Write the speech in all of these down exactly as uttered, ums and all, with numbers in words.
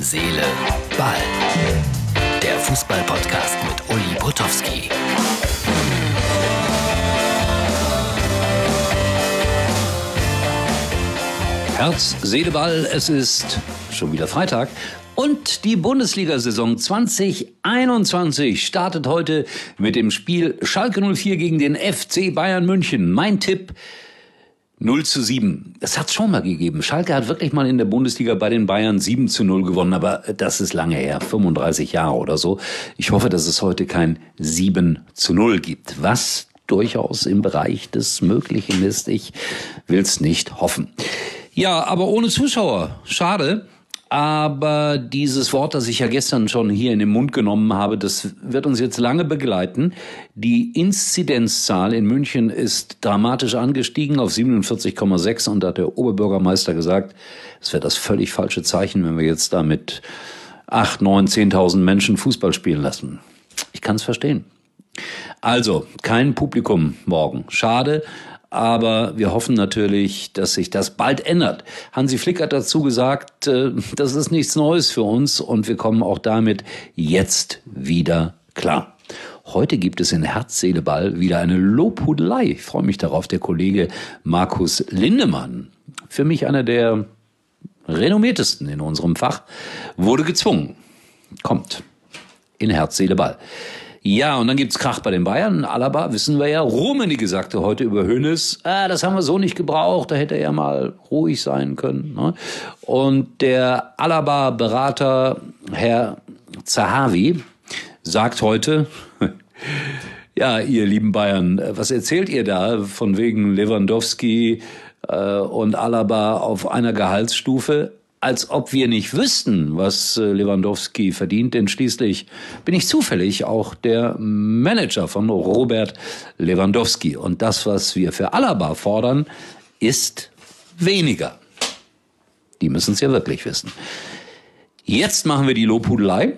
Seele, Ball. Der Fußball-Podcast mit Uli Potowski. Herz, Seele, Ball, es ist schon wieder Freitag. Und die Bundesliga-Saison zwanzig einundzwanzig startet heute mit dem Spiel Schalke null vier gegen den F C Bayern München. Mein Tipp: null zu sieben. Das hat es schon mal gegeben. Schalke hat wirklich mal in der Bundesliga bei den Bayern sieben zu null gewonnen, aber das ist lange her, fünfunddreißig Jahre oder so. Ich hoffe, dass es heute kein sieben zu null gibt, was durchaus im Bereich des Möglichen ist. Ich will's nicht hoffen. Ja, aber ohne Zuschauer. Schade. Aber dieses Wort, das ich ja gestern schon hier in den Mund genommen habe, das wird uns jetzt lange begleiten. Die Inzidenzzahl in München ist dramatisch angestiegen auf siebenundvierzig Komma sechs und da hat der Oberbürgermeister gesagt, es wäre das völlig falsche Zeichen, wenn wir jetzt da mit acht, neun, zehntausend Menschen Fußball spielen lassen. Ich kann es verstehen. Also, kein Publikum morgen. Schade. Aber wir hoffen natürlich, dass sich das bald ändert. Hansi Flick hat dazu gesagt, das ist nichts Neues für uns und wir kommen auch damit jetzt wieder klar. Heute gibt es in Herz, Seele, Ball wieder eine Lobhudelei. Ich freue mich darauf. Der Kollege Markus Lindemann, für mich einer der renommiertesten in unserem Fach, wurde gezwungen. Kommt in Herz, Seele, Ball. Ja, und dann gibt's Krach bei den Bayern. Alaba, wissen wir ja. Rummenigge sagte heute über Hoeneß, ah, das haben wir so nicht gebraucht, da hätte er mal ruhig sein können. Ne? Und der Alaba-Berater, Herr Zahavi, sagt heute, ja, ihr lieben Bayern, was erzählt ihr da von wegen Lewandowski äh, und Alaba auf einer Gehaltsstufe? Als ob wir nicht wüssten, was Lewandowski verdient, denn schließlich bin ich zufällig auch der Manager von Robert Lewandowski. Und das, was wir für Alaba fordern, ist weniger. Die müssen es ja wirklich wissen. Jetzt machen wir die Lobhudelei.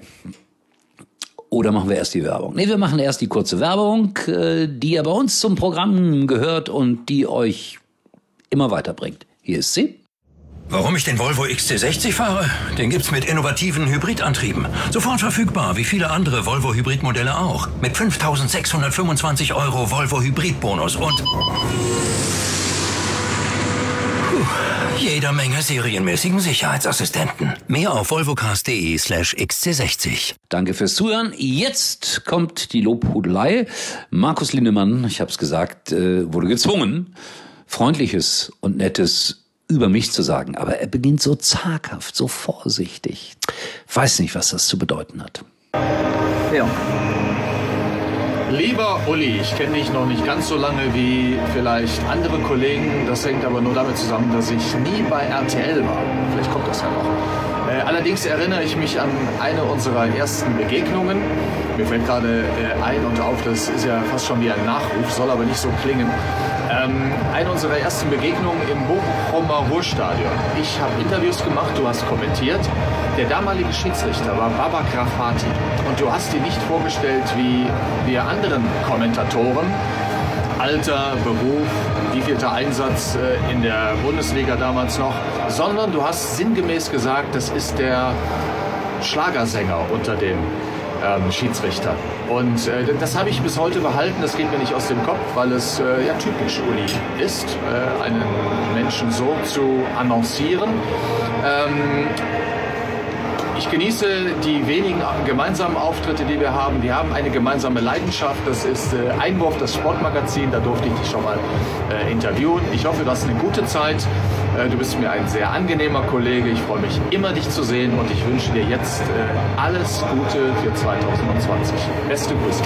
Oder machen wir erst die Werbung? Nee, wir machen erst die kurze Werbung, die ja bei uns zum Programm gehört und die euch immer weiterbringt. Hier ist sie. Warum ich den Volvo X C sechzig fahre? Den gibt's mit innovativen Hybridantrieben. Sofort verfügbar, wie viele andere Volvo-Hybridmodelle auch. Mit fünftausendsechshundertfünfundzwanzig Euro Volvo Hybridbonus und puh, jeder Menge serienmäßigen Sicherheitsassistenten. Mehr auf volvocars.de slash xc60. Danke fürs Zuhören. Jetzt kommt die Lobhudelei. Markus Lindemann, ich habe es gesagt, wurde gezwungen, Freundliches und Nettes über mich zu sagen, aber er beginnt so zaghaft, so vorsichtig. Weiß nicht, was das zu bedeuten hat. Ja. Lieber Uli, ich kenne dich noch nicht ganz so lange wie vielleicht andere Kollegen. Das hängt aber nur damit zusammen, dass ich nie bei R T L war. Vielleicht kommt das ja noch. Äh, allerdings erinnere ich mich an eine unserer ersten Begegnungen. Mir fällt gerade äh, ein und auf, das ist ja fast schon wie ein Nachruf, soll aber nicht so klingen. Ähm, eine unserer ersten Begegnungen im Bochumer Ruhrstadion. Ich habe Interviews gemacht, du hast kommentiert. Der damalige Schiedsrichter war Baba Grafati. Und du hast ihn nicht vorgestellt wie wir anderen Kommentatoren. Alter, Beruf, wievielter Einsatz äh, in der Bundesliga damals noch. Sondern du hast sinngemäß gesagt, das ist der Schlagersänger unter den ähm, Schiedsrichtern. Und äh, das habe ich bis heute behalten, das geht mir nicht aus dem Kopf, weil es äh, ja typisch Uli ist, äh, einen Menschen so zu annoncieren. Ähm, Ich genieße die wenigen gemeinsamen Auftritte, die wir haben. Wir haben eine gemeinsame Leidenschaft. Das ist äh, Einwurf, das Sportmagazin. Da durfte ich dich schon mal äh, interviewen. Ich hoffe, du hast eine gute Zeit. Äh, du bist mir ein sehr angenehmer Kollege. Ich freue mich immer, dich zu sehen. Und ich wünsche dir jetzt äh, alles Gute für zwanzig zwanzig. Beste Grüße.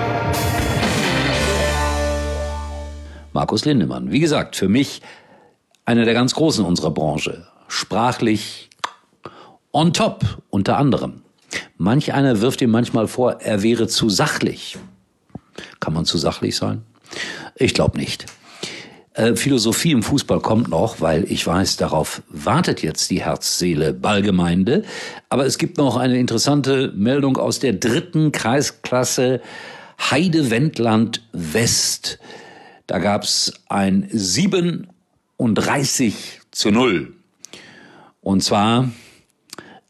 Markus Lindemann, wie gesagt, für mich einer der ganz Großen unserer Branche. Sprachlich on top, unter anderem. Manch einer wirft ihm manchmal vor, er wäre zu sachlich. Kann man zu sachlich sein? Ich glaube nicht. Äh, Philosophie im Fußball kommt noch, weil ich weiß, darauf wartet jetzt die Herz-Seele-Ball-Gemeinde. Aber es gibt noch eine interessante Meldung aus der dritten Kreisklasse Heide-Wendland West. Da gab's ein siebenunddreißig zu null. Und zwar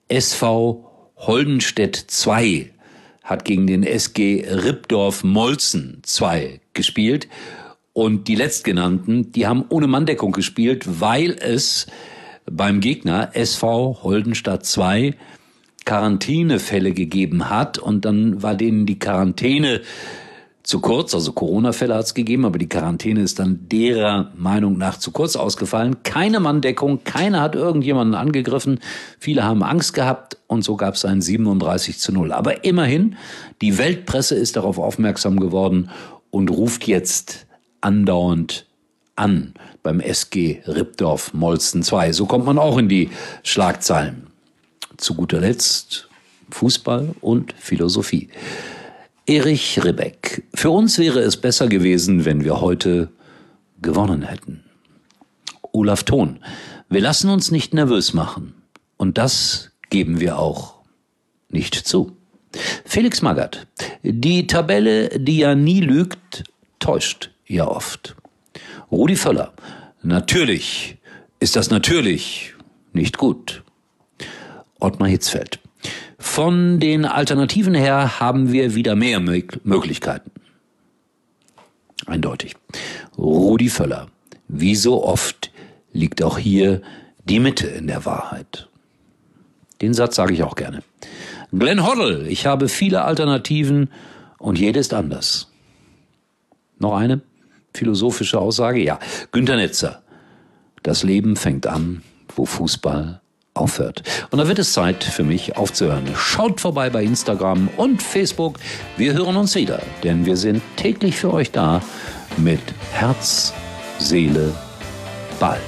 S V Holdenstedt zwei hat gegen den S G Ribdorf-Molzen zwei gespielt. Und die Letztgenannten, die haben ohne Manndeckung gespielt, weil es beim Gegner S V Holdenstadt zwei Quarantänefälle gegeben hat. Und dann war denen die Quarantäne zu kurz, also Corona-Fälle hat es gegeben, aber die Quarantäne ist dann derer Meinung nach zu kurz ausgefallen. Keine Manndeckung, keiner hat irgendjemanden angegriffen. Viele haben Angst gehabt und so gab es ein siebenunddreißig zu null. Aber immerhin, die Weltpresse ist darauf aufmerksam geworden und ruft jetzt andauernd an beim S G Ribdorf-Molzen zwei. So kommt man auch in die Schlagzeilen. Zu guter Letzt Fußball und Philosophie. Erich Ribbeck. Für uns wäre es besser gewesen, wenn wir heute gewonnen hätten. Olaf Thon. Wir lassen uns nicht nervös machen. Und das geben wir auch nicht zu. Felix Magath. Die Tabelle, die ja nie lügt, täuscht ja oft. Rudi Völler. Natürlich ist das natürlich nicht gut. Ottmar Hitzfeld. Von den Alternativen her haben wir wieder mehr Möglichkeiten. Eindeutig. Rudi Völler. Wie so oft liegt auch hier die Mitte in der Wahrheit. Den Satz sage ich auch gerne. Glenn Hoddle. Ich habe viele Alternativen und jede ist anders. Noch eine philosophische Aussage? Ja. Günter Netzer. Das Leben fängt an, wo Fußball aufhört. Und da wird es Zeit für mich aufzuhören. Schaut vorbei bei Instagram und Facebook. Wir hören uns wieder, denn wir sind täglich für euch da mit Herz, Seele, Ball.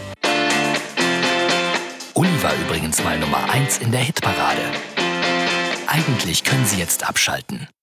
Uli war übrigens mal Nummer eins in der Hitparade. Eigentlich können Sie jetzt abschalten.